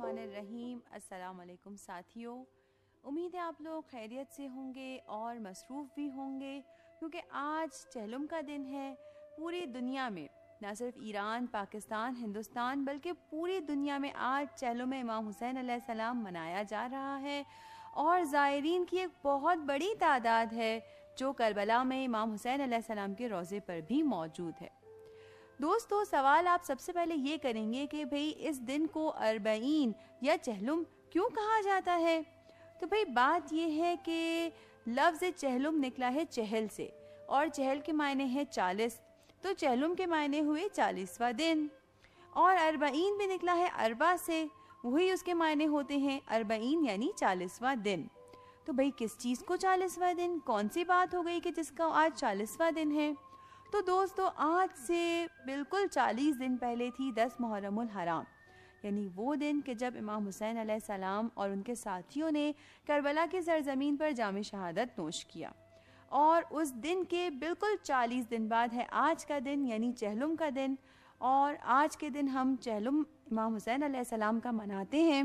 الرحمن الرحیم۔ السلام علیکم ساتھیوں، امید ہے آپ لوگ خیریت سے ہوں گے اور مصروف بھی ہوں گے، کیونکہ آج چہلم کا دن ہے۔ پوری دنیا میں، نہ صرف ایران، پاکستان، ہندوستان، بلکہ پوری دنیا میں آج چہلم امام حسین علیہ السلام منایا جا رہا ہے، اور زائرین کی ایک بہت بڑی تعداد ہے جو کربلا میں امام حسین علیہ السلام کے روضے پر بھی موجود ہے۔ دوستو، سوال آپ سب سے پہلے یہ کریں گے کہ بھئی اس دن کو اربعین یا چہلم کیوں کہا جاتا ہے؟ تو بھئی بات یہ ہے کہ لفظ چہلم نکلا ہے چہل سے، اور چہل کے معنی ہے 40، تو چہلم کے معنی ہوئے 40واں دن، اور اربعین بھی نکلا ہے اربع سے، وہی اس کے معنی ہوتے ہیں اربعین یعنی 40واں دن۔ تو بھئی کس چیز کو 40واں دن؟ کون سی بات ہو گئی کہ جس کا آج 40واں دن ہے؟ تو دوستو، آج سے بالکل 40 دن پہلے تھی 10 محرم الحرام، یعنی وہ دن کہ جب امام حسین علیہ السلام اور ان کے ساتھیوں نے کربلا کی سرزمین پر جام شہادت نوش کیا، اور اس دن کے بالکل 40 دن بعد ہے آج کا دن، یعنی چہلم کا دن۔ اور آج کے دن ہم چہلم امام حسین علیہ السلام کا مناتے ہیں،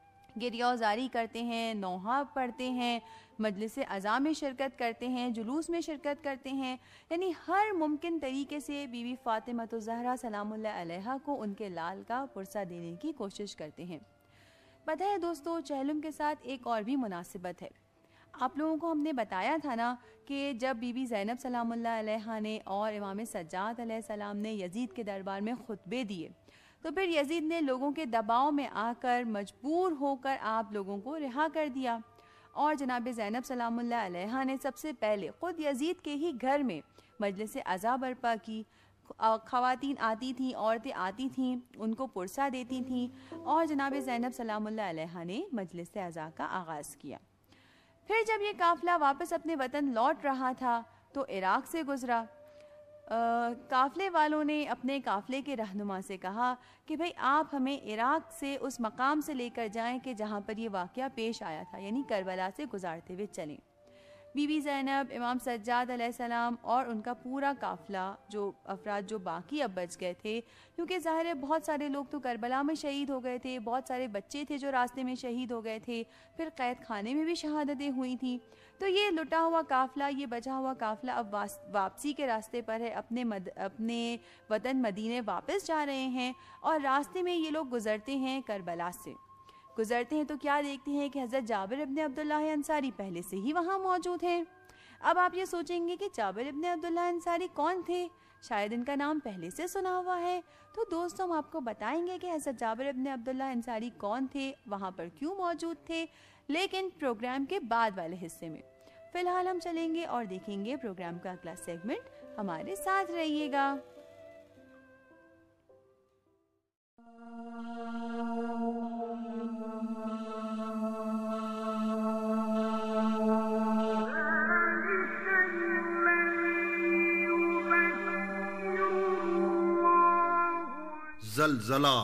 گریہ زاری کرتے ہیں، نوحہ پڑھتے ہیں، مجلس عزا میں شرکت کرتے ہیں، جلوس میں شرکت کرتے ہیں، یعنی ہر ممکن طریقے سے بی بی فاطمہ الزہرا سلام اللہ علیہا کو ان کے لال کا پرسہ دینے کی کوشش کرتے ہیں۔ پتہ ہے دوستو، چہلم کے ساتھ ایک اور بھی مناسبت ہے۔ آپ لوگوں کو ہم نے بتایا تھا نا کہ جب بی بی زینب سلام اللہ علیہا نے اور امام سجاد علیہ السلام نے یزید کے دربار میں خطبے دیے، تو پھر یزید نے لوگوں کے دباؤ میں آ کر مجبور ہو کر آپ لوگوں کو رہا کر دیا، اور جناب زینب سلام اللہ علیہا نے سب سے پہلے خود یزید کے ہی گھر میں مجلس عزا برپا کی۔ خواتین آتی تھیں، عورتیں آتی تھیں، ان کو پرسہ دیتی تھیں، اور جناب زینب سلام اللہ علیہا نے مجلس عزا کا آغاز کیا۔ پھر جب یہ قافلہ واپس اپنے وطن لوٹ رہا تھا تو عراق سے گزرا۔ قافلے والوں نے اپنے قافلے کے رہنما سے کہا کہ بھئی آپ ہمیں عراق سے اس مقام سے لے کر جائیں کہ جہاں پر یہ واقعہ پیش آیا تھا، یعنی کربلا سے گزارتے ہوئے چلیں۔ بی بی زینب، امام سجاد علیہ السلام اور ان کا پورا قافلہ، جو افراد جو باقی اب بچ گئے تھے، کیونکہ ظاہر ہے بہت سارے لوگ تو کربلا میں شہید ہو گئے تھے، بہت سارے بچے تھے جو راستے میں شہید ہو گئے تھے، پھر قید خانے میں بھی شہادتیں ہوئی تھیں، تو یہ لٹا ہوا قافلہ، یہ بچا ہوا قافلہ اب واپسی کے راستے پر ہے، اپنے وطن مدینے واپس جا رہے ہیں، اور راستے میں یہ لوگ گزرتے ہیں کربلا سے۔ گزرتے ہیں تو کیا دیکھتے ہیں کہ حضرت جابر ابن عبداللہ انصاری پہلے سے ہی وہاں موجود ہیں۔ اب آپ یہ سوچیں گے کہ جابر ابن عبداللہ انصاری کون تھے؟ شاید ان کا نام پہلے سے سنا ہوا ہے۔ تو دوستوں، ہم آپ کو بتائیں گے کہ حضرت جابر ابن عبداللہ انصاری کون تھے، وہاں پر کیوں موجود تھے، لیکن پروگرام کے بعد والے حصے میں۔ فی الحال ہم چلیں گے اور دیکھیں گے پروگرام کا اگلا سیگمنٹ، ہمارے ساتھ رہیے گا۔ زلزلہ۔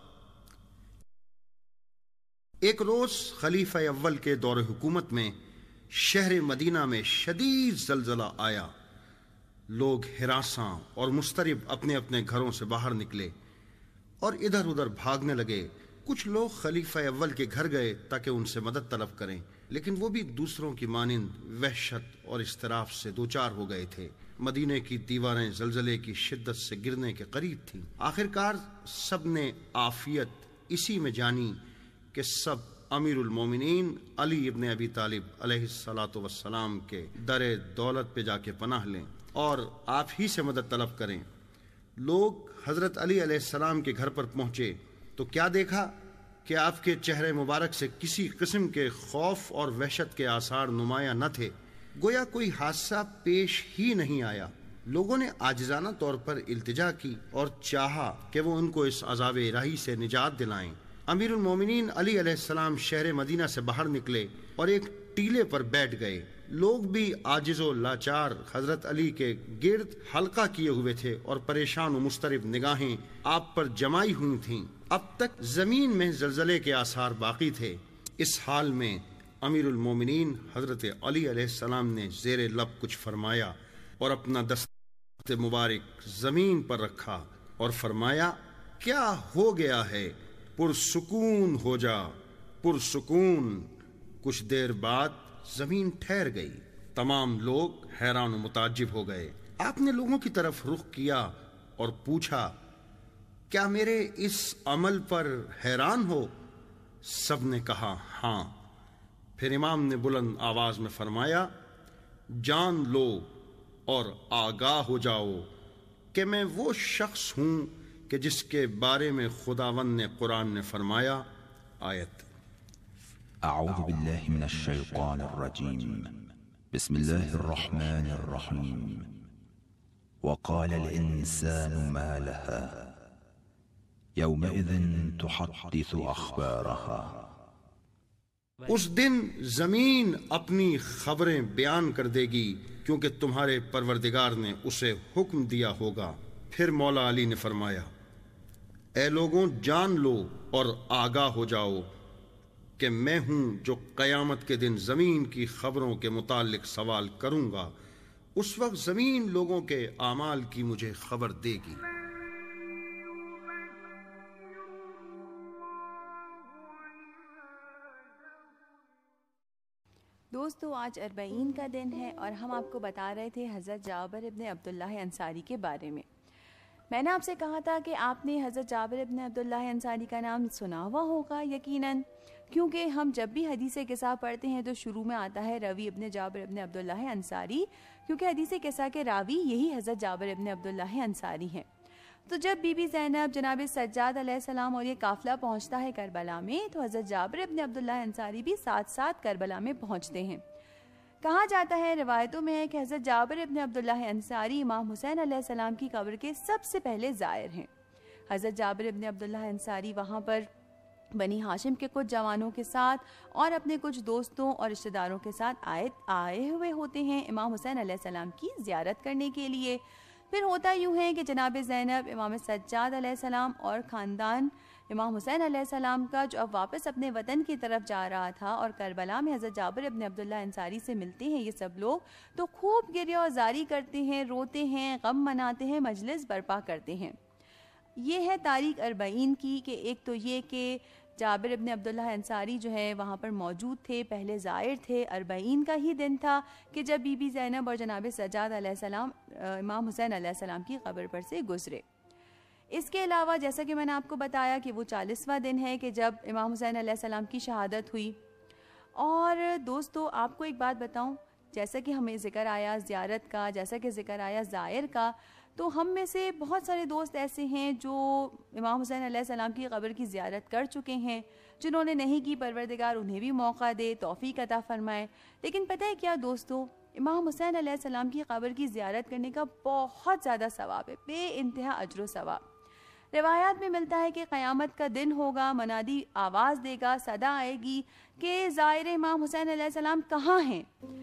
ایک روز خلیفہ اول کے دور حکومت میں شہر مدینہ میں شدید زلزلہ آیا۔ لوگ ہراساں اور مضطرب اپنے اپنے گھروں سے باہر نکلے اور ادھر ادھر بھاگنے لگے۔ کچھ لوگ خلیفہ اول کے گھر گئے تاکہ ان سے مدد طلب کریں، لیکن وہ بھی دوسروں کی مانند وحشت اور اضطراب سے دوچار ہو گئے تھے۔ مدینہ کی دیواریں زلزلے کی شدت سے گرنے کے قریب تھیں۔ آخرکار سب نے عافیت اسی میں جانی کہ سب امیر المومنین علی ابن ابی طالب علیہ الصلاۃ والسلام کے در دولت پہ جا کے پناہ لیں اور آپ ہی سے مدد طلب کریں۔ لوگ حضرت علی علیہ السلام کے گھر پر پہنچے تو کیا دیکھا کہ آپ کے چہرے مبارک سے کسی قسم کے خوف اور وحشت کے آثار نمایاں نہ تھے، گویا کوئی حادثہ پیش ہی نہیں آیا۔ لوگوں نے عاجزانہ طور پر التجا کی اور چاہا کہ وہ ان کو اس عذاب الہی سے نجات دلائیں۔ امیر المومنین علی علیہ السلام شہر مدینہ سے باہر نکلے اور ایک ٹیلے پر بیٹھ گئے۔ لوگ بھی عاجز و لاچار حضرت علی کے گرد حلقہ کیے ہوئے تھے اور پریشان و مضطرب نگاہیں آپ پر جمائی ہوئی تھیں۔ اب تک زمین میں زلزلے کے آثار باقی تھے۔ اس حال میں امیر المومنین حضرت علی علیہ السلام نے زیر لب کچھ فرمایا اور اپنا دست مبارک زمین پر رکھا اور فرمایا، کیا ہو گیا ہے؟ पुरसुकून हो जा, पुरसुकून। कुछ देर बाद जमीन ठहर गई। तमाम लोग हैरान और मुताज्जिब हो गए। आपने लोगों की तरफ रुख किया और पूछा, क्या मेरे इस अमल पर हैरान हो? सब ने कहा हां। फिर इमाम ने बुलंद आवाज में फरमाया, जान लो और आगाह हो जाओ कि मैं वो शख्स हूं कि जिसके बारे में खुदावंद ने कुरान ने फरमाया। आयत। أعوذ بالله من الشيطان الرجيم بسم الله الرحمن الرحيم وقال الإنسان ما لها يومئذ تحدث أخبارها اس دن زمین اپنی خبریں بیان کر دے گی کیونکہ تمہارے پروردگار نے اسے حکم دیا ہوگا۔ پھر مولا علی نے فرمایا، اے لوگوں جان لو اور آگاہ ہو جاؤ کہ میں ہوں جو قیامت کے دن زمین کی خبروں کے متعلق سوال کروں گا۔ اس وقت زمین لوگوں کے اعمال کی مجھے خبر دے گی۔ دوستو آج اربعین کا دن ہے اور ہم آپ کو بتا رہے تھے حضرت جابر ابن عبداللہ انصاری کے بارے میں نے آپ سے کہا تھا کہ آپ نے حضرت جابر ابن عبداللہ انصاری کا نام سنا ہوا ہوگا یقیناً، کیونکہ ہم جب بھی حدیث قصہ پڑھتے ہیں تو شروع میں آتا ہے روی ابن جابر ابن عبداللہ انصاری، کیونکہ حدیث قصہ کے راوی یہی حضرت جابر ابن عبداللہ انصاری ہیں۔ تو جب بی بی زینب، جناب سجاد علیہ السلام اور یہ قافلہ پہنچتا ہے کربلا میں، تو حضرت جابر ابن عبداللہ انصاری بھی ساتھ ساتھ کربلا میں پہنچتے ہیں۔ کہا جاتا ہے، روایتوں میں ہے کہ حضرت جابر ابن عبداللہ انصاری امام حسین علیہ السلام کی قبر کے سب سے پہلے زائر ہیں۔ حضرت جابر ابن عبداللہ انصاری وہاں پر بنی ہاشم کے کچھ جوانوں کے ساتھ اور اپنے کچھ دوستوں اور رشتہ داروں کے ساتھ آئے ہوئے ہوتے ہیں امام حسین علیہ السلام کی زیارت کرنے کے لیے۔ پھر ہوتا یوں ہے کہ جناب زینب، امام سجاد علیہ السلام اور خاندان امام حسین علیہ السلام کا جو اب واپس اپنے وطن کی طرف جا رہا تھا اور کربلا میں حضرت جابر ابن عبداللہ انصاری سے ملتے ہیں یہ سب لوگ، تو خوب گریہ و زاری کرتے ہیں، روتے ہیں، غم مناتے ہیں، مجلس برپا کرتے ہیں۔ یہ ہے تاریخ اربعین کی، کہ ایک تو یہ کہ جابر ابن عبداللہ انصاری جو ہے وہاں پر موجود تھے، پہلے زائر تھے۔ اربعین کا ہی دن تھا کہ جب بی بی زینب اور جناب سجاد علیہ السلام امام حسین علیہ السلام کی قبر پر سے گزرے۔ اس کے علاوہ جیسا کہ میں نے آپ کو بتایا کہ وہ 40واں دن ہے کہ جب امام حسین علیہ السلام کی شہادت ہوئی۔ اور دوستو آپ کو ایک بات بتاؤں، جیسا کہ ہمیں ذکر آیا زیارت کا، جیسا کہ ذکر آیا زائر کا، تو ہم میں سے بہت سارے دوست ایسے ہیں جو امام حسین علیہ السلام کی قبر کی زیارت کر چکے ہیں، جنہوں نے نہیں کی پروردگار انہیں بھی موقع دے، توفیق عطا فرمائے۔ لیکن پتہ ہے کیا دوستو، امام حسین علیہ السلام کی قبر کی زیارت کرنے کا بہت زیادہ ثواب ہے، بے انتہا اجر و ثواب۔ روایات میں ملتا ہے کہ قیامت کا دن ہوگا، منادی آواز دے گا، صدا آئے گی کہ زائر امام حسین علیہ السلام کہاں ہیں؟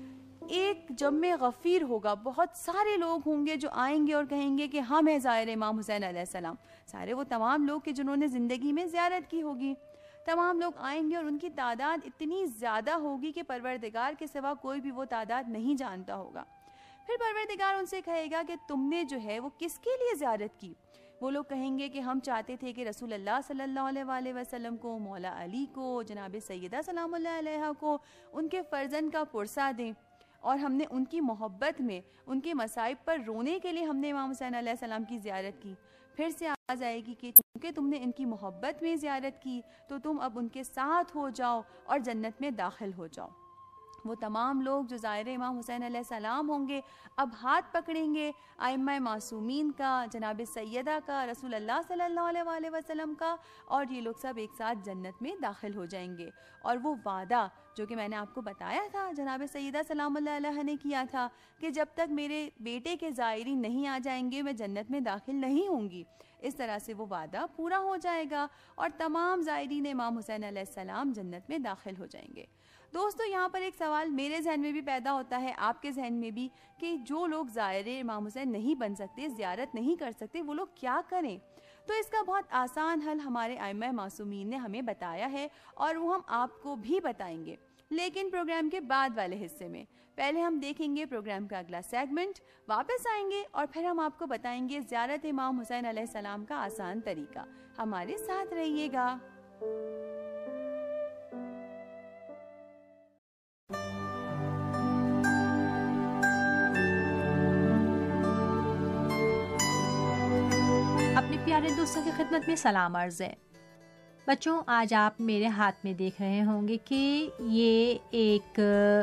ایک جمع غفیر ہوگا، بہت سارے لوگ ہوں گے جو آئیں گے اور کہیں گے کہ ہم ہیں زائر امام حسین علیہ السلام۔ سارے وہ تمام لوگ کہ جنہوں نے زندگی میں زیارت کی ہوگی، تمام لوگ آئیں گے اور ان کی تعداد اتنی زیادہ ہوگی کہ پروردگار کے سوا کوئی بھی وہ تعداد نہیں جانتا ہوگا۔ پھر پروردگار ان سے کہے گا کہ تم نے جو ہے وہ کس کے لیے زیارت کی؟ وہ لوگ کہیں گے کہ ہم چاہتے تھے کہ رسول اللہ صلی اللہ علیہ وسلم کو، مولا علی کو، جناب سیدہ سلام اللہ علیہا کو، ان کے فرزند کا پرسہ دیں، اور ہم نے ان کی محبت میں، ان کے مصائب پر رونے کے لیے ہم نے امام حسین علیہ السلام کی زیارت کی۔ پھر سے آواز آئے گی کہ چونکہ تم نے ان کی محبت میں زیارت کی تو تم اب ان کے ساتھ ہو جاؤ اور جنت میں داخل ہو جاؤ۔ وہ تمام لوگ جو زائر امام حسین علیہ السلام ہوں گے اب ہاتھ پکڑیں گے ائمہ معصومین کا، جناب سیدہ کا، رسول اللہ صلی اللہ علیہ وسلم کا، اور یہ لوگ سب ایک ساتھ جنت میں داخل ہو جائیں گے۔ اور وہ وعدہ جو کہ میں نے آپ کو بتایا تھا جناب سیدہ سلام اللہ علیہ نے کیا تھا کہ جب تک میرے بیٹے کے زائرین نہیں آ جائیں گے میں جنت میں داخل نہیں ہوں گی، اس طرح سے وہ وعدہ پورا ہو جائے گا اور تمام زائرین امام حسین علیہ السلام جنت میں داخل ہو جائیں گے۔ دوستو یہاں پر ایک سوال میرے ذہن میں بھی پیدا ہوتا ہے، آپ کے ذہن میں بھی، کہ جو لوگ زائر امام حسین نہیں بن سکتے، زیارت نہیں کر سکتے، وہ لوگ کیا کریں؟ تو اس کا بہت آسان حل ہمارے ائمہ معصومین نے ہمیں بتایا ہے اور وہ ہم آپ کو بھی بتائیں گے، لیکن پروگرام کے بعد والے حصے میں۔ پہلے ہم دیکھیں گے پروگرام کا اگلا سیگمنٹ، واپس آئیں گے اور پھر ہم آپ کو بتائیں گے زیارت امام حسین علیہ السلام کا آسان طریقہ۔ ہمارے ساتھ رہیے گا۔ اپنے پیارے دوستوں کی خدمت میں سلام عرض ہے۔ بچوں، آج آپ میرے ہاتھ میں دیکھ رہے ہوں گے کہ یہ ایک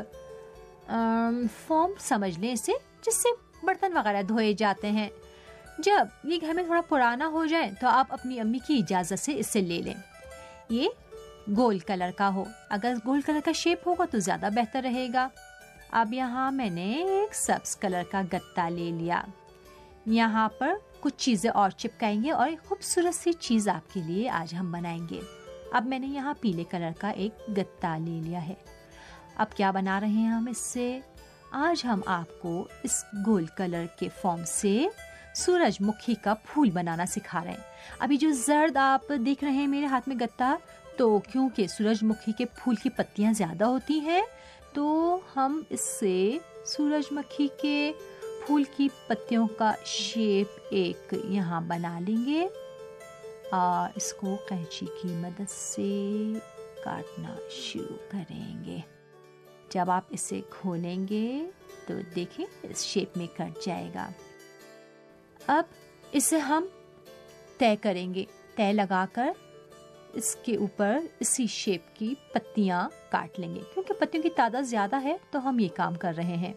فوم سمجھ لیں اسے، جس سے برتن وغیرہ دھوئے جاتے ہیں۔ جب یہ گھر میں تھوڑا پرانا ہو جائے تو آپ اپنی امی کی اجازت سے اسے لے لیں۔ یہ گول کلر کا ہو، اگر گول کلر کا شیپ ہوگا تو زیادہ بہتر رہے گا۔ اب یہاں میں نے ایک سبز کلر کا گتا لے لیا، یہاں پر کچھ چیزیں اور چپکائیں گے اور ایک خوبصورت سی چیز آپ کے لیے آج ہم بنائیں گے۔ اب میں نے یہاں پیلے کلر کا ایک گتا لے لیا ہے۔ اب کیا بنا رہے ہیں ہم اس سے؟ آج ہم آپ کو اس گول کلر کے فارم سے سورج مکھی کا پھول بنانا سکھا رہے ہیں۔ ابھی جو زرد آپ دیکھ رہے ہیں میرے ہاتھ میں گتا، تو کیونکہ سورج مکھی کے پھول کی پتیاں زیادہ ہوتی ہیں تو ہم اس سے سورج مکھی کے پھول کی پتیوں کا شیپ ایک یہاں بنا لیں گے اور اس کو قینچی کی مدد سے کاٹنا شروع کریں گے۔ جب آپ اسے کھولیں گے تو دیکھیں اس شیپ میں کٹ جائے گا۔ اب اسے ہم طے کریں گے، طے لگا کر اس کے اوپر اسی شیپ کی پتیاں کاٹ لیں گے۔ کیونکہ پتیوں کی تعداد زیادہ ہے تو ہم یہ کام کر رہے ہیں۔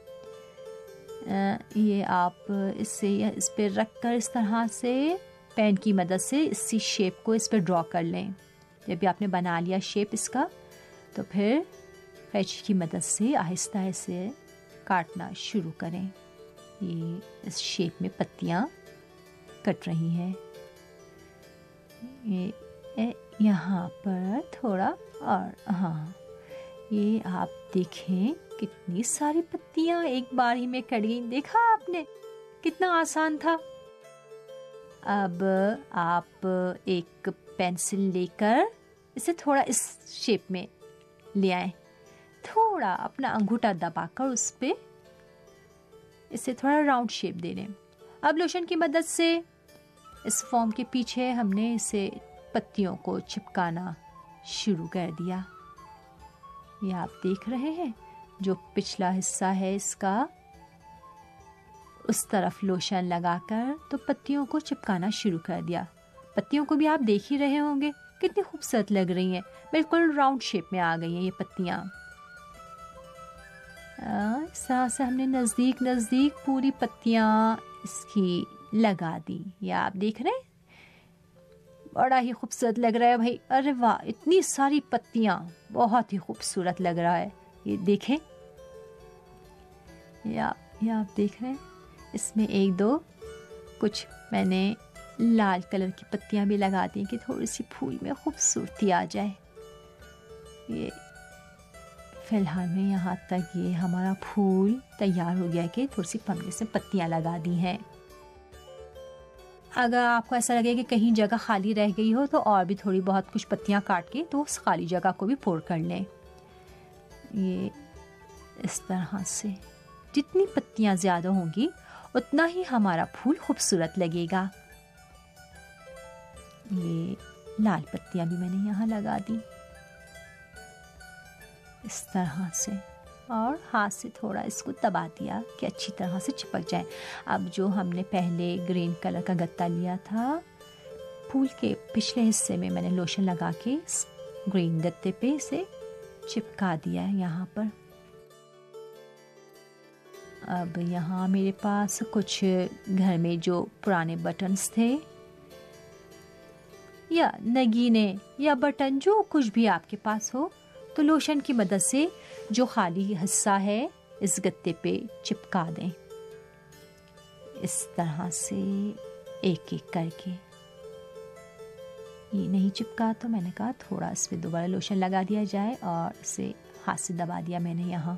یہ آپ اس پہ رکھ کر اس طرح سے پین کی مدد سے اسی شیپ کو اس پہ ڈرا کر لیں۔ جب بھی آپ نے بنا لیا شیپ اس کا تو پھر قینچی کی مدد سے آہستہ سے کاٹنا شروع کریں۔ یہ اس شیپ میں پتیاں کٹ رہی ہیں۔ یہاں پر تھوڑا اور ہاں، یہ آپ دیکھیں کتنی ساری پتیاں ایک بار ہی میں کٹ گئیں۔ دیکھا آپ نے کتنا آسان تھا۔ اب آپ ایک پینسل لے کر اسے تھوڑا اس شیپ میں لے آئیں، تھوڑا اپنا انگوٹھا دبا کر اس پہ اسے تھوڑا راؤنڈ شیپ دے لیں۔ اب لوشن کی مدد سے اس فارم کے پیچھے ہم نے اسے پتیوں کو چپکانا شروع کر دیا۔ یہ آپ دیکھ رہے ہیں جو پچھلا حصہ ہے اس کا، اس طرف لوشن لگا کر تو پتیوں کو چپکانا شروع کر دیا۔ پتیوں کو بھی آپ دیکھ ہی رہے ہوں گے کتنی خوبصورت لگ رہی ہیں، بالکل راؤنڈ شیپ میں آ گئی ہیں یہ پتیاں۔ اس طرح سے ہم نے نزدیک پوری پتیاں اس کی لگا دی۔ یہ آپ دیکھ رہے ہیں بڑا ہی خوبصورت لگ رہا ہے بھائی۔ ارے واہ، اتنی ساری پتیاں، بہت ہی خوبصورت لگ رہا ہے۔ یہ دیکھیں، یہ آپ دیکھ رہے ہیں اس میں ایک دو کچھ میں نے لال کلر کی پتیاں بھی لگا دی کہ تھوڑی سی پھول میں خوبصورتی آ جائے۔ یہ فی الحال میں یہاں تک یہ ہمارا پھول تیار ہو گیا کہ تھوڑی سی ہم نے سے پتیاں لگا دی ہیں۔ اگر آپ کو ایسا لگے کہ کہیں جگہ خالی رہ گئی ہو تو اور بھی تھوڑی بہت کچھ پتیاں کاٹ کے تو اس خالی جگہ کو بھی پور کر لیں۔ یہ اس طرح سے جتنی پتیاں زیادہ ہوں گی اتنا ہی ہمارا پھول خوبصورت لگے گا۔ یہ لال پتیاں بھی میں نے یہاں لگا دی اس طرح سے، اور ہاتھ سے تھوڑا اس کو دبا دیا کہ اچھی طرح سے چپک جائے۔ اب جو ہم نے پہلے گرین کلر کا گتا لیا تھا، پھول کے پچھلے حصے میں میں نے لوشن لگا کے اس گرین گتے پہ اسے چپکا دیا ہے یہاں پر۔ اب یہاں میرے پاس کچھ گھر میں جو پرانے بٹنز تھے یا نگینے یا بٹن، جو کچھ بھی آپ کے پاس ہو، تو لوشن کی مدد سے جو خالی حصہ ہے اس گتے پہ چپکا دیں اس طرح سے ایک ایک کر کے۔ یہ نہیں چپکا تو میں نے کہا تھوڑا اس پہ دوبارہ لوشن لگا دیا جائے اور اسے ہاتھ سے دبا دیا میں نے یہاں۔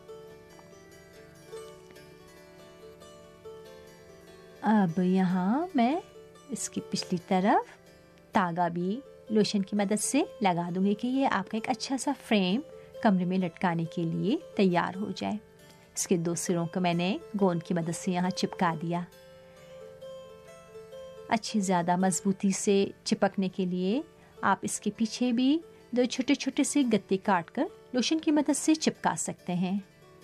اب یہاں میں اس کی پچھلی طرف تاگا بھی لوشن کی مدد سے لگا دوں گی کہ یہ آپ کا ایک اچھا سا فریم کمرے میں لٹکانے کے لیے تیار ہو جائے۔ اس کے دو سروں کو میں نے گوند کی مدد سے یہاں چپکا دیا۔ اچھی زیادہ مضبوطی سے چپکنے کے لیے آپ اس کے پیچھے بھی 2 چھوٹے چھوٹے سے گتے کاٹ کر لوشن کی مدد سے چپکا سکتے ہیں.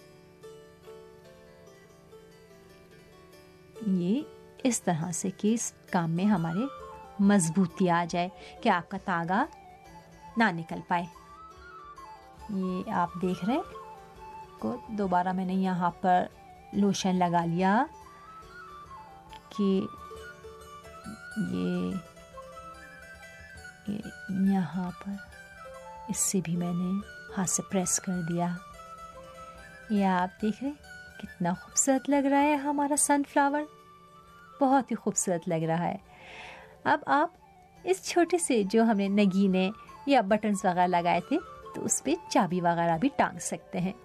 یہ اس طرح سے کہ اس کام میں ہمارے مضبوطی آ جائے کہ آپ کا تاگا نہ نکل پائے. یہ آپ دیکھ رہے ہیں کو دوبارہ میں نے یہاں پر لوشن لگا لیا کہ یہ یہاں پر اس سے بھی میں نے ہاتھ سے پریس کر دیا. یہ آپ دیکھ رہے ہیں کتنا خوبصورت لگ رہا ہے ہمارا سن فلاور, بہت ہی خوبصورت لگ رہا ہے. اب آپ اس چھوٹے سے جو ہم نے نگینے یا بٹنز وغیرہ لگائے تھے تو اس پہ چابی وغیرہ بھی ٹانگ سکتے ہیں.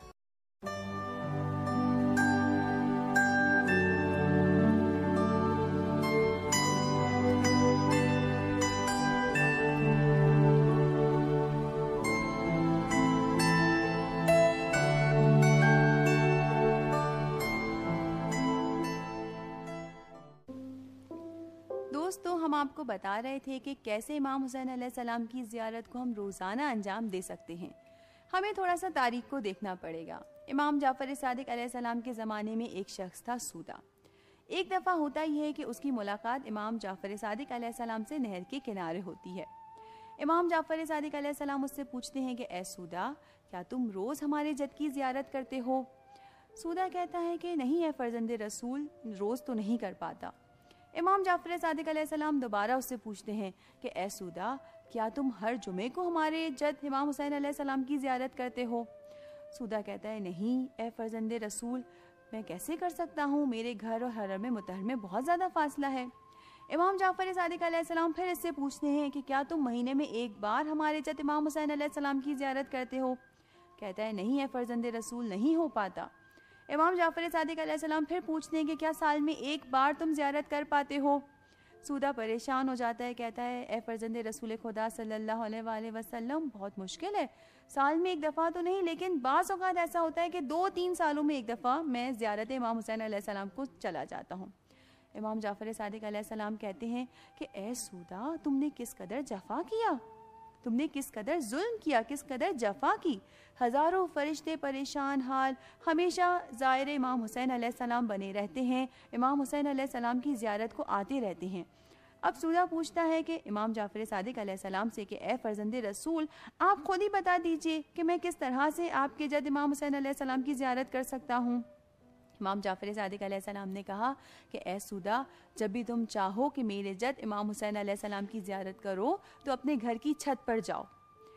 دوستو ہم آپ کو بتا رہے تھے کہ کیسے امام حسین علیہ السلام کی زیارت کو ہم روزانہ انجام دے سکتے ہیں. ہمیں تھوڑا سا تاریخ کو دیکھنا پڑے گا. امام جعفر صادق علیہ السلام کے زمانے میں ایک شخص تھا سودا. ایک دفعہ ہوتا ہی ہے کہ اس کی ملاقات امام جعفر صادق علیہ السلام سے نہر کے کنارے ہوتی ہے. امام جعفر صادق علیہ السلام اس سے پوچھتے ہیں کہ اے سودا, کیا تم روز ہمارے جد کی زیارت کرتے ہو؟ سودا کہتا ہے کہ نہیں اے فرزند رسول, روز تو نہیں کر پاتا. امام جعفر صادق علیہ السلام دوبارہ اس سے پوچھتے ہیں کہ اے سودا, کیا تم ہر جمعے کو ہمارے جد امام حسین علیہ السلام کی زیارت کرتے ہو؟ سودا کہتا ہے نہیں اے فرزند رسول, میں کیسے کر سکتا ہوں, میرے گھر اور حرم مطہر میں بہت زیادہ فاصلہ ہے. امام جعفر صادق علیہ السلام پھر اس سے پوچھتے ہیں کہ کیا تم مہینے میں ایک بار ہمارے جد امام حسین علیہ السلام کی زیارت کرتے ہو؟ کہتا ہے نہیں اے فرزند رسول, نہیں ہو پاتا. امام جعفر صادق علیہ السلام پھر پوچھتے ہیں کہ کیا سال میں ایک بار تم زیارت کر پاتے ہو؟ سودا پریشان ہو جاتا ہے, کہتا ہے اے فرزند رسول خدا صلی اللہ علیہ وآلہ وسلم, بہت مشکل ہے, سال میں ایک دفعہ تو نہیں لیکن بعض اوقات ایسا ہوتا ہے کہ 2-3 سالوں میں ایک دفعہ میں زیارت امام حسین علیہ السلام کو چلا جاتا ہوں. امام جعفر صادق علیہ السلام کہتے ہیں کہ اے سودا, تم نے کس قدر جفا کیا, تم نے کس قدر ظلم کیا, کس قدر جفا کی. ہزاروں فرشتے پریشان حال ہمیشہ زائر امام حسین علیہ السلام بنے رہتے ہیں, امام حسین علیہ السلام کی زیارت کو آتے رہتے ہیں. اب سودا پوچھتا ہے کہ امام جعفر صادق علیہ السلام سے کہ اے فرزند رسول, آپ خود ہی بتا دیجئے کہ میں کس طرح سے آپ کے جد امام حسین علیہ السلام کی زیارت کر سکتا ہوں. امام جعفر صادق علیہ السلام نے کہا کہ اے سودا, جب بھی تم چاہو کہ میرے جد امام حسین علیہ السلام کی زیارت کرو تو اپنے گھر کی چھت پر جاؤ,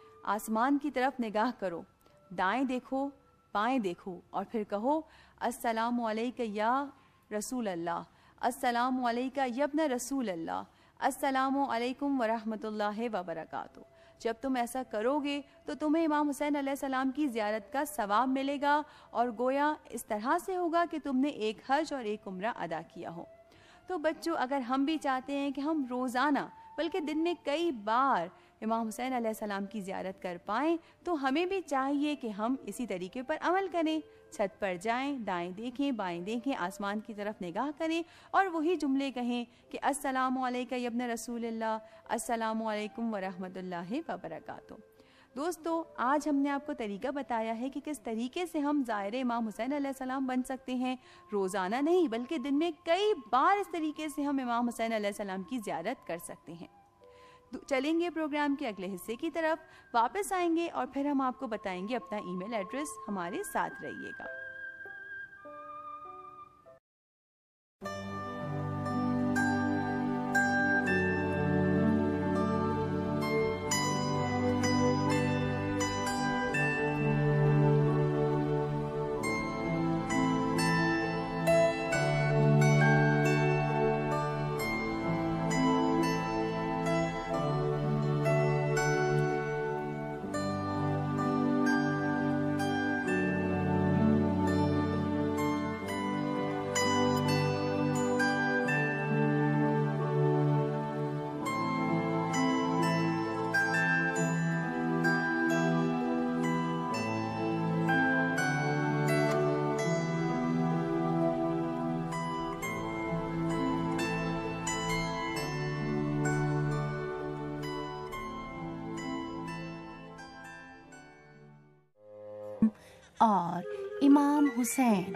آسمان کی طرف نگاہ کرو, دائیں دیکھو بائیں دیکھو اور پھر کہو السلام علیکہ یا رسول اللہ, السلام علیکہ یا ابن رسول اللہ, السلام علیکم ورحمۃ اللہ وبرکاتہ. جب تم ایسا کرو گے تو تمہیں امام حسین علیہ السلام کی زیارت کا ثواب ملے گا اور گویا اس طرح سے ہوگا کہ تم نے ایک حج اور ایک عمرہ ادا کیا ہو. تو بچوں, اگر ہم بھی چاہتے ہیں کہ ہم روزانہ بلکہ دن میں کئی بار امام حسین علیہ السلام کی زیارت کر پائیں تو ہمیں بھی چاہیے کہ ہم اسی طریقے پر عمل کریں. چھت پر جائیں, دائیں دیکھیں بائیں دیکھیں, آسمان کی طرف نگاہ کریں اور وہی جملے کہیں کہ السلام علیکہ یا ابن رسول اللہ, السلام علیکم ورحمۃ اللہ وبرکاتہ. دوستو, آج ہم نے آپ کو طریقہ بتایا ہے کہ کس طریقے سے ہم زائر امام حسین علیہ السلام بن سکتے ہیں. روزانہ نہیں بلکہ دن میں کئی بار اس طریقے سے ہم امام حسین علیہ السلام کی زیارت کر سکتے ہیں. چلیں گے پروگرام کے اگلے حصے کی طرف, واپس آئیں گے اور پھر ہم آپ کو بتائیں گے اپنا ای میل ایڈریس. ہمارے ساتھ رہیے گا. اور امام حسین۔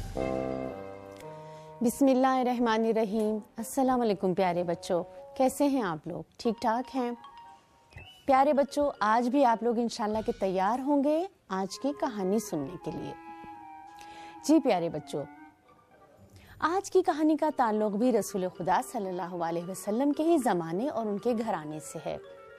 بسم اللہ الرحمن الرحیم۔ السلام علیکم پیارے بچوں، کیسے ہیں آپ لوگ؟ ٹھیک ٹھاک ہیں؟ پیارے بچوں، آج بھی آپ لوگ انشاءاللہ کے تیار ہوں گے آج کی کہانی سننے کے لیے؟ جی پیارے بچوں، آج کی کہانی کا تعلق بھی رسول خدا صلی اللہ علیہ وسلم کے ہی زمانے اور ان کے گھرانے سے ہے۔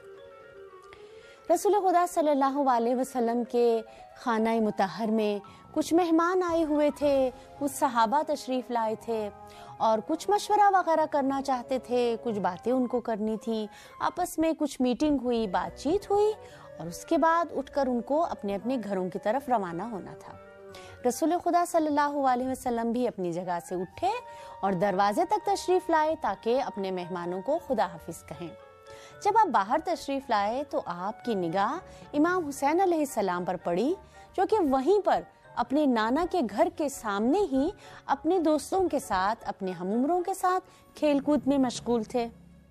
رسول خدا صلی اللہ علیہ وسلم کے خانہ مطہر میں کچھ مہمان آئے ہوئے تھے، کچھ صحابہ تشریف لائے تھے اور کچھ مشورہ وغیرہ کرنا چاہتے تھے، کچھ باتیں ان کو کرنی تھی، آپس میں کچھ میٹنگ ہوئی، بات چیت ہوئی اور اس کے بعد اٹھ کر ان کو اپنے اپنے گھروں کی طرف روانہ ہونا تھا۔ رسول خدا صلی اللہ علیہ وسلم بھی اپنی جگہ سے اٹھے اور دروازے تک تشریف لائے تاکہ اپنے مہمانوں کو خدا حافظ کہیں۔ جب آپ باہر تشریف لائے تو آپ کی نگاہ امام حسین علیہ السلام پر پڑی، جو کہ وہیں پر اپنے نانا کے گھر کے سامنے ہی اپنے دوستوں کے ساتھ، اپنے ہم عمروں کے ساتھ کھیل کود میں مشغول تھے۔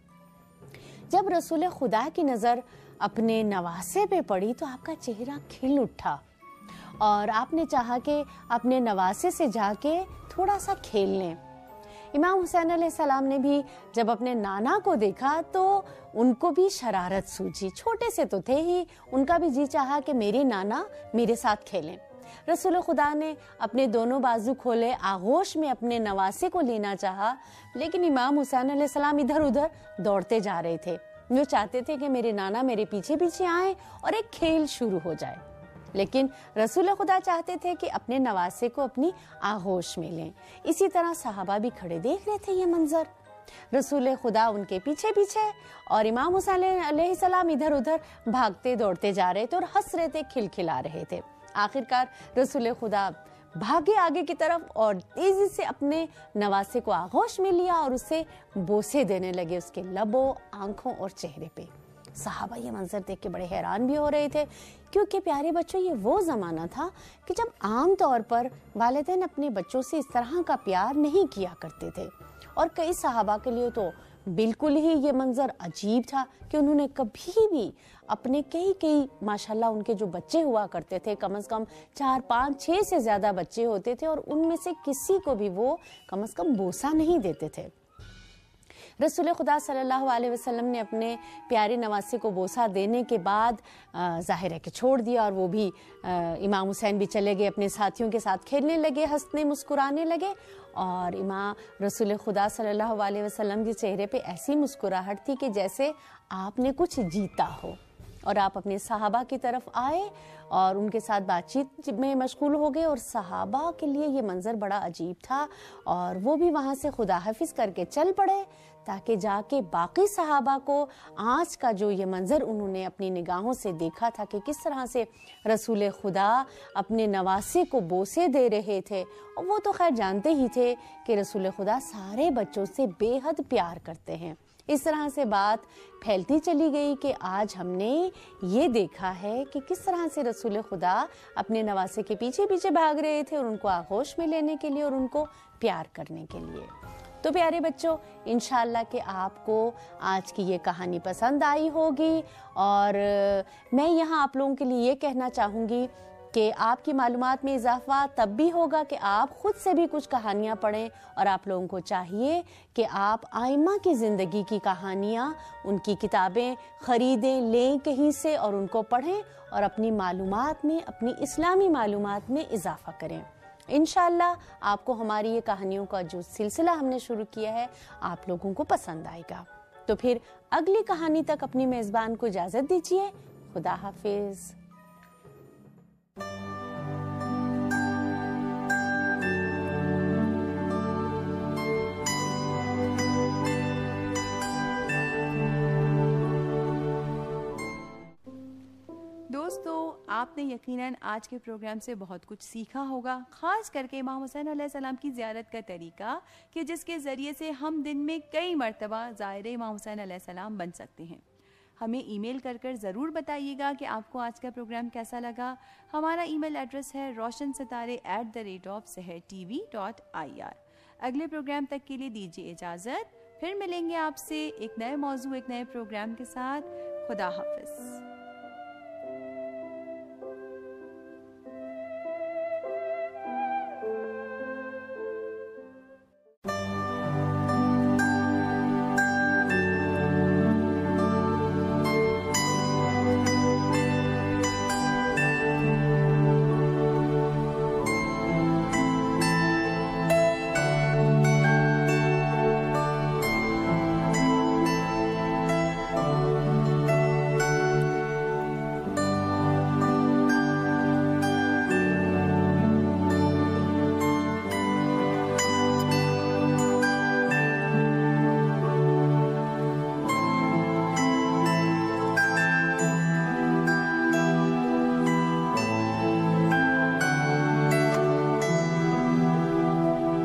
جب رسول خدا کی نظر اپنے نواسے پہ پڑی تو آپ کا چہرہ کھل اٹھا اور آپ نے چاہا کہ اپنے نواسے سے جا کے تھوڑا سا کھیل لیں۔ امام حسین علیہ السلام نے بھی جب اپنے نانا کو دیکھا تو ان کو بھی شرارت سوجی، چھوٹے سے تو تھے ہی، ان کا بھی جی چاہا کہ میرے نانا میرے ساتھ کھیلیں۔ رسول خدا نے اپنے دونوں بازو کھولے، آغوش میں اپنے نواسے کو لینا چاہا، لیکن امام حسین علیہ السلام ادھر ادھر دوڑتے جا رہے تھے۔ وہ چاہتے تھے کہ میرے نانا میرے پیچھے پیچھے آئیں اور ایک کھیل شروع ہو جائے، لیکن رسول خدا چاہتے تھے کہ اپنے نواسے کو اپنی آغوش میں لیں۔ اسی طرح صحابہ بھی کھڑے دیکھ رہے تھے یہ منظر، رسول خدا ان کے پیچھے پیچھے اور امام حسین علیہ السلام ادھر ادھر بھاگتے دوڑتے جا رہے تھے اور ہنس رہے تھے، کھلکھلا رہے تھے۔ آخرکار رسول خدا بھاگے آگے کی طرف اور تیزی سے اپنے نواسے کو آغوش میں لیا اور اسے بوسے دینے لگے اس کے لبوں، آنکھوں اور چہرے پہ۔ صحابہ یہ منظر دیکھ کے بڑے حیران بھی ہو رہے تھے، کیونکہ پیارے بچوں یہ وہ زمانہ تھا کہ جب عام طور پر والدین اپنے بچوں سے اس طرح کا پیار نہیں کیا کرتے تھے، اور کئی صحابہ کے لیے تو بالکل ہی یہ منظر عجیب تھا کہ انہوں نے کبھی بھی اپنے کئی ماشاءاللہ ان کے جو بچے ہوا کرتے تھے، کم از کم 4 5 6 سے زیادہ بچے ہوتے تھے، اور ان میں سے کسی کو بھی وہ کم از کم بوسہ نہیں دیتے تھے۔ رسول خدا صلی اللہ علیہ وسلم نے اپنے پیارے نواسے کو بوسہ دینے کے بعد ظاہر ہے کہ چھوڑ دیا، اور وہ بھی امام حسین بھی چلے گئے، اپنے ساتھیوں کے ساتھ کھیلنے لگے، ہنسنے مسکرانے لگے، اور امام رسول خدا صلی اللہ علیہ وسلم کے چہرے پہ ایسی مسکراہٹ تھی کہ جیسے آپ نے کچھ جیتا ہو، اور آپ اپنے صحابہ کی طرف آئے اور ان کے ساتھ بات چیت میں مشغول ہو گئے، اور صحابہ کے لیے یہ منظر بڑا عجیب تھا، اور وہ بھی وہاں سے خدا حافظ کر کے چل پڑے تاکہ جا کے باقی صحابہ کو آج کا جو یہ منظر انہوں نے اپنی نگاہوں سے دیکھا تھا کہ کس طرح سے رسول خدا اپنے نواسے کو بوسے دے رہے تھے، اور وہ تو خیر جانتے ہی تھے کہ رسول خدا سارے بچوں سے بے حد پیار کرتے ہیں۔ اس طرح سے بات پھیلتی چلی گئی کہ آج ہم نے یہ دیکھا ہے کہ کس طرح سے رسول خدا اپنے نواسے کے پیچھے پیچھے بھاگ رہے تھے، اور ان کو آغوش میں لینے کے لیے اور ان کو پیار کرنے کے لیے۔ تو پیارے بچوں، انشاءاللہ کہ آپ کو آج کی یہ کہانی پسند آئی ہوگی، اور میں یہاں آپ لوگوں کے لیے یہ کہنا چاہوں گی کہ آپ کی معلومات میں اضافہ تب بھی ہوگا کہ آپ خود سے بھی کچھ کہانیاں پڑھیں، اور آپ لوگوں کو چاہیے کہ آپ آئمہ کی زندگی کی کہانیاں، ان کی کتابیں خریدیں، لیں کہیں سے اور ان کو پڑھیں، اور اپنی معلومات میں، اپنی اسلامی معلومات میں اضافہ کریں۔ انشاءاللہ آپ کو ہماری یہ کہانیوں کا جو سلسلہ ہم نے شروع کیا ہے آپ لوگوں کو پسند آئے گا۔ تو پھر اگلی کہانی تک اپنی میزبان کو اجازت دیجیے۔ خدا حافظ۔ دوستو، آپ نے یقیناً آج کے پروگرام سے بہت کچھ سیکھا ہوگا، خاص کر کے امام حسین علیہ السلام کی زیارت کا طریقہ، کہ جس کے ذریعے سے ہم دن میں کئی مرتبہ زائر امام حسین علیہ السلام بن سکتے ہیں۔ ہمیں ای میل کر ضرور بتائیے گا کہ آپ کو آج کا پروگرام کیسا لگا۔ ہمارا ای میل ایڈریس ہے roshansetare@sehertv.ir۔ اگلے پروگرام تک کے لیے دیجیے اجازت، پھر ملیں گے آپ سے ایک نئے موضوع، ایک نئے پروگرام کے ساتھ۔ خدا حافظ۔